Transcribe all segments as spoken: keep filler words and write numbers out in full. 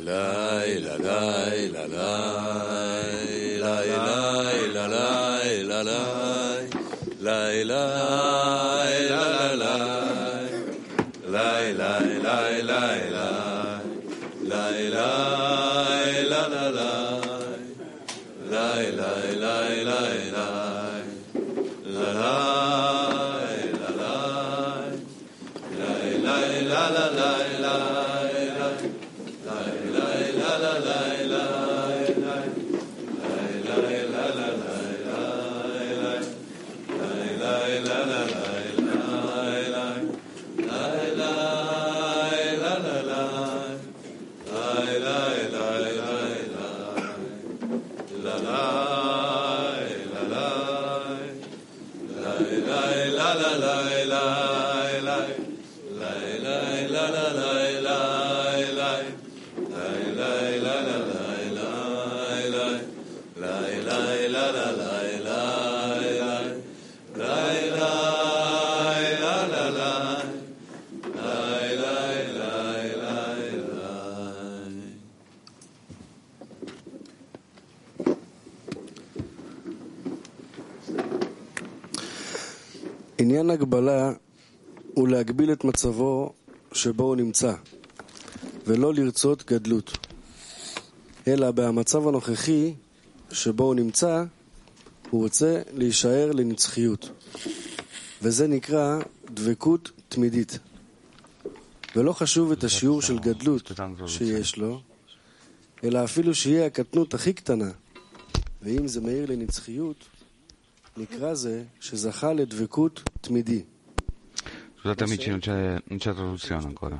עניין הגבלה הוא להגביל את מצבו שבו הוא נמצא, ולא לרצות גדלות. אלא במצב הנוכחי שבו הוא נמצא, הוא רוצה להישאר לנצחיות. וזה נקרא דבקות תמידית. ולא חשוב את השיעור של גדלות שיש לו, אלא אפילו שיהיה הקטנות הכי קטנה. ואם זה מהיר לנצחיות, נקרא זה שזכה לדבקות תמידי. Scusate amici, non c'è, non c'è traduzione ancora.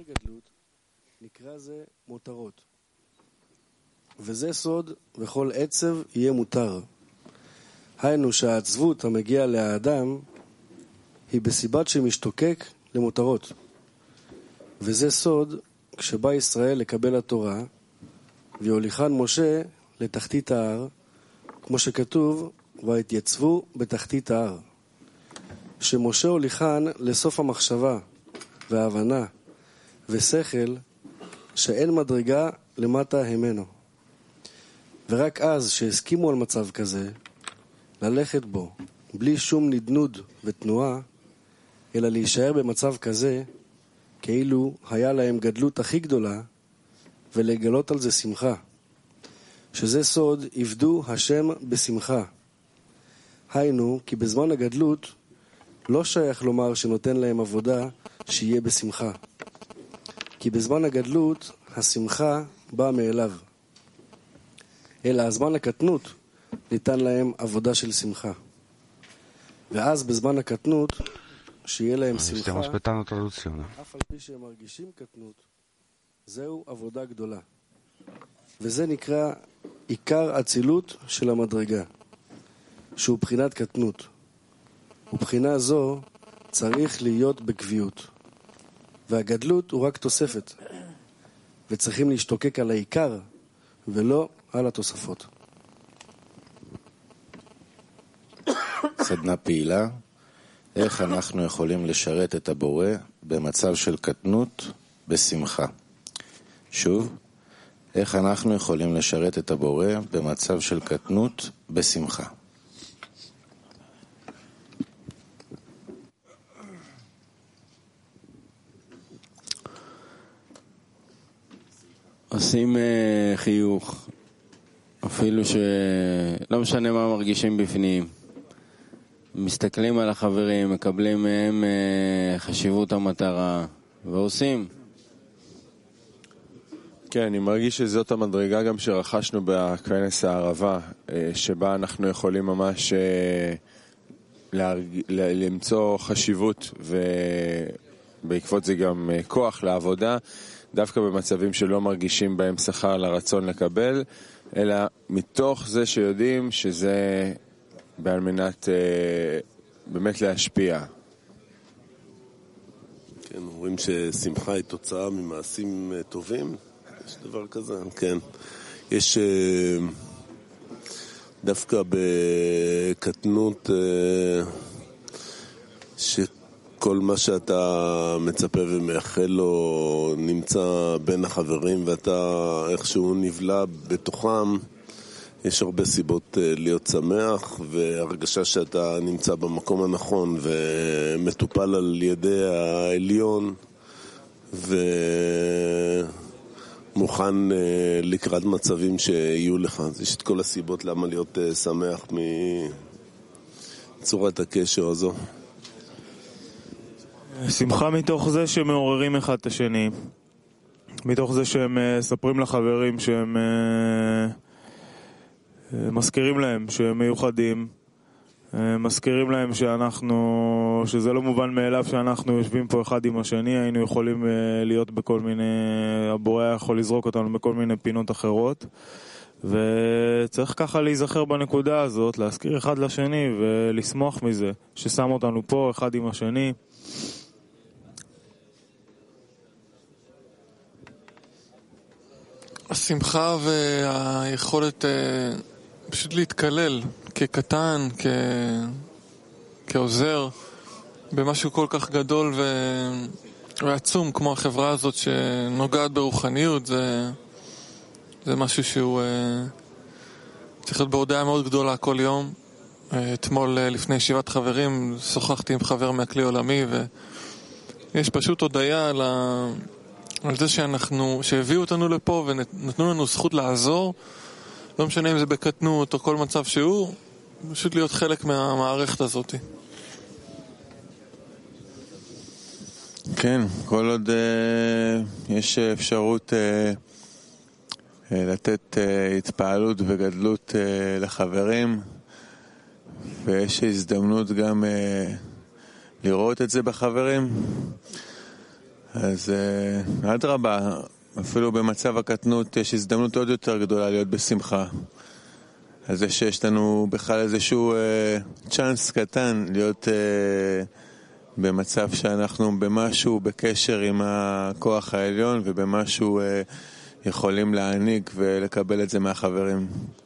נקרא זה מותרות. וזה סוד, וכל עצב יהיה מותר. היינו שהעצבות המגיעה לאדם היא בסיבת שמשתוקק למותרות. וזה סוד כשבא ישראל לקבל התורה, והוליכן משה לתחתית ההר, כמו שכתוב, והתייצבו בתחתית ההר. שמשה הוליכן לסוף המחשבה וההבנה ושכל שאין מדרגה למטה ממנו. ורק אז שהסכימו על מצב כזה, ללכת בו בלי שום נדנוד ותנועה, אלא להישאר במצב כזה, כאילו היה להם גדלות הכי גדולה, ולגלות על זה שמחה. שזה סוד עבדו השם בשמחה. היינו, כי בזמן הגדלות לא שייך לומר שנותן להם עבודה שיהיה בשמחה. כי בזמן הגדלות השמחה באה מאליו. אלא הזמן הקטנות ניתן להם עבודה של שמחה. ואז בזמן הקטנות שיהיה להם שמחה, אף על פי שהם מרגישים קטנות, זהו עבודה גדולה. וזה נקרא עיקר אצילות של המדרגה, שהוא בחינת קטנות. ובחינה זו צריך להיות בקביעות. והגדלות הוא רק תוספת. וצריכים להשתוקק על העיקר ולא על התוספות. סדנה פעילה, איך אנחנו יכולים לשרת את הבורא במצב של קטנות בשמחה. שוב, איך אנחנו יכולים לשרת את הבורא במצב של קטנות בשמחה. עושים uh, חיוך, אפילו שלא משנה מה מרגישים בפנים. מסתכלים על החברים, מקבלים מהם uh, חשיבות המטרה, ועושים. כן, אני מרגיש שזאת המדרגה גם שרכשנו בכנס הערבה, שבה אנחנו יכולים ממש להרג... למצוא חשיבות ובעקבות זה גם כוח לעבודה, דווקא במצבים שלא מרגישים בהם שכר לרצון לקבל, אלא מתוך זה שיודעים שזה בעל מנת באמת להשפיע. כן, אומרים ששמחה היא תוצאה ממעשים טובים. יש דבר כזה, כן. יש דווקא בקטנות כל מה שאתה מצפה ומאחל לו נמצא בין החברים ואתה איכשהו נבלע בתוכם, יש הרבה סיבות להיות שמח, והרגשה שאתה נמצא במקום הנכון ומטופל על ידי העליון ומוכן לקראת מצבים שיהיו לך. אז יש את כל הסיבות למה להיות שמח מצורת הקשר הזו. שמחה מתוך זה שמעוררים אחד את השני, מתוך זה שהם מספרים לחברים שהם מזכירים להם שהם מיוחדים, מזכירים להם שאנחנו, שזה לא מובן מאליו שאנחנו יושבים פה אחד עם השני, היינו יכולים להיות בכל מיני, הבורא יכול לזרוק אותנו בכל מיני פינות אחרות, וצריך ככה להיזכר בנקודה הזאת, להזכיר אחד לשני ולשמוח מזה ששם אותנו פה אחד עם השני. השמחה והיכולת פשוט להתקלל כקטן, כ... כעוזר במשהו כל כך גדול ו... ועצום כמו החברה הזאת שנוגעת ברוחניות, זה, זה משהו שהוא צריך להיות בהודעה מאוד גדולה כל יום. אתמול לפני ישיבת חברים שוחחתי עם חבר מהכלי עולמי ויש פשוט הודעה על ה... על זה שאנחנו, שהביאו אותנו לפה ונתנו לנו זכות לעזור, לא משנה אם זה בקטנות או כל מצב שהוא, פשוט להיות חלק מהמערכת הזאת. כן, כל עוד uh, יש אפשרות uh, uh, לתת uh, התפעלות וגדלות uh, לחברים, ויש הזדמנות גם uh, לראות את זה בחברים, אז uh, עד רבה, אפילו במצב הקטנות יש הזדמנות עוד יותר גדולה להיות בשמחה. על זה שיש לנו בכלל איזשהו uh, צ'אנס קטן להיות uh, במצב שאנחנו במשהו בקשר עם הכוח העליון ובמשהו uh, יכולים להעניק ולקבל את זה מהחברים.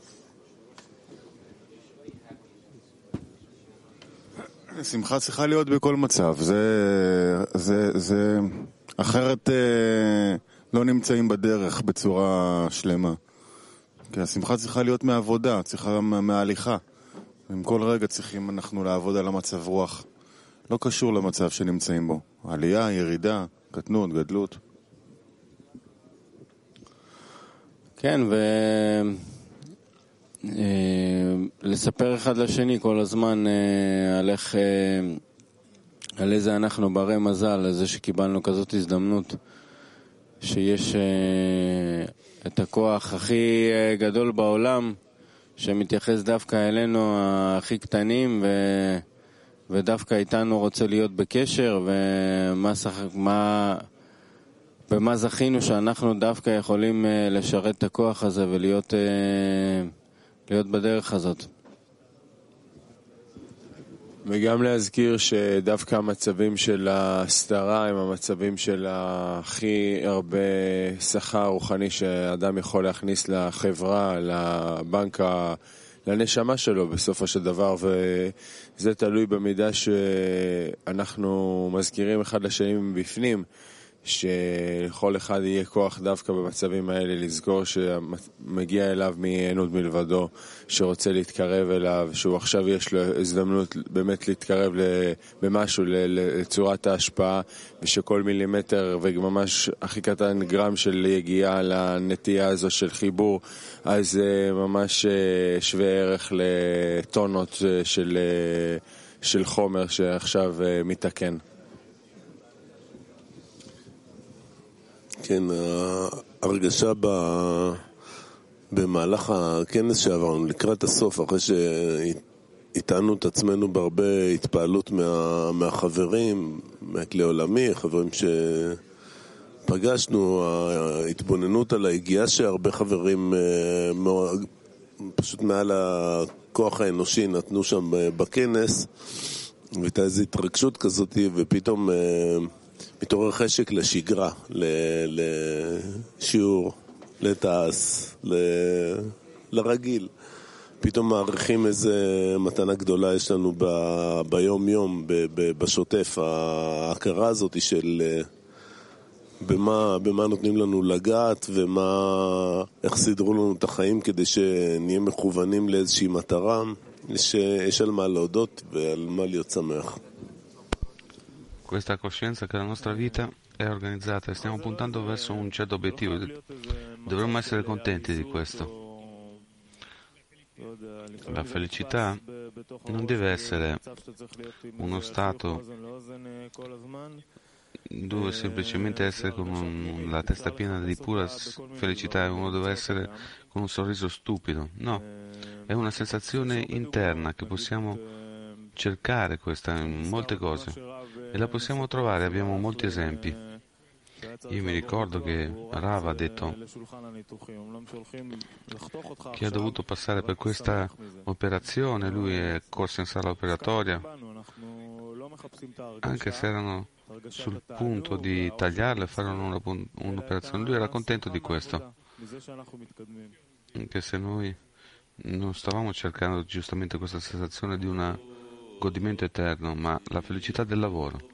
שמחה צריכה להיות בכל מצב. זה, זה, זה, אחרת uh, לא נמצאים בדרך בצורה שלמה. כי השמחה צריכה להיות מהעבודה, צריכה מההליכה. עם כל רגע צריכים אנחנו לעבוד על המצב רוח. לא קשור למצב שנמצאים בו. עלייה, ירידה, קטנות, גדלות. כן, ולספר אחד לשני כל הזמן על איך, על איזה אנחנו ברי מזל, על זה שקיבלנו כזאת הזדמנות, שיש את הכוח הכי גדול בעולם, שמתייחס דווקא אלינו הכי קטנים, ו... ודווקא איתנו רוצה להיות בקשר, ומה מה, במה זכינו שאנחנו דווקא יכולים לשרת את הכוח הזה ולהיות להיות בדרך הזאת. וגם להזכיר שדווקא המצבים של הסתרה הם המצבים של הכי הרבה שכר רוחני שאדם יכול להכניס לחברה, לבנק, לנשמה שלו בסופו של דבר, וזה תלוי במידה שאנחנו מזכירים אחד לשני מבפנים, שלכל אחד יהיה כוח דווקא במצבים האלה לזכור שמגיע אליו מעינות מלבדו, שרוצה להתקרב אליו, שהוא עכשיו יש לו הזדמנות באמת להתקרב במשהו לצורת ההשפעה, ושכל מילימטר וממש הכי קטן גרם של יגיעה לנטייה הזו של חיבור, אז זה ממש שווה ערך לטונות של, של חומר שעכשיו מתקן. כן, ההרגשה ב... במהלך הכנס שעברנו לקראת הסוף, אחרי שהטענו את עצמנו בהרבה התפעלות מה... מהחברים, מהכלי עולמי, חברים שפגשנו, ההתבוננות על ההגיעה שהרבה חברים פשוט מעל הכוח האנושי נתנו שם בכנס, והייתה איזו התרגשות כזאת, ופתאום מתעורר חשק לשגרה, לשיעור, לטעס, ל... לרגיל. פתאום מעריכים איזה מתנה גדולה יש לנו ב, ביום יום, ב, ב, בשוטף, ההכרה הזאת של במה, במה נותנים לנו לגעת ומה, איך סידרו לנו את החיים כדי שנהיה מכוונים לאיזושהי מטרה, שיש על מה להודות ועל מה להיות שמח. Questa coscienza che la nostra vita è organizzata e stiamo puntando verso un certo obiettivo. Dovremmo essere contenti di questo. La felicità non deve essere uno stato dove semplicemente essere con un, la testa piena di pura felicità e uno deve essere con un sorriso stupido. No, è una sensazione interna che possiamo cercare questa in molte cose e la possiamo trovare, abbiamo molti esempi. Io mi ricordo che Rav ha detto che ha dovuto passare per questa operazione, lui è corso in sala operatoria, anche se erano sul punto di tagliarlo e fare una, un'operazione, lui era contento di questo, anche se noi non stavamo cercando giustamente questa sensazione di un godimento eterno, ma la felicità del lavoro.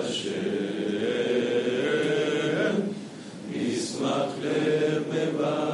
Yismach lev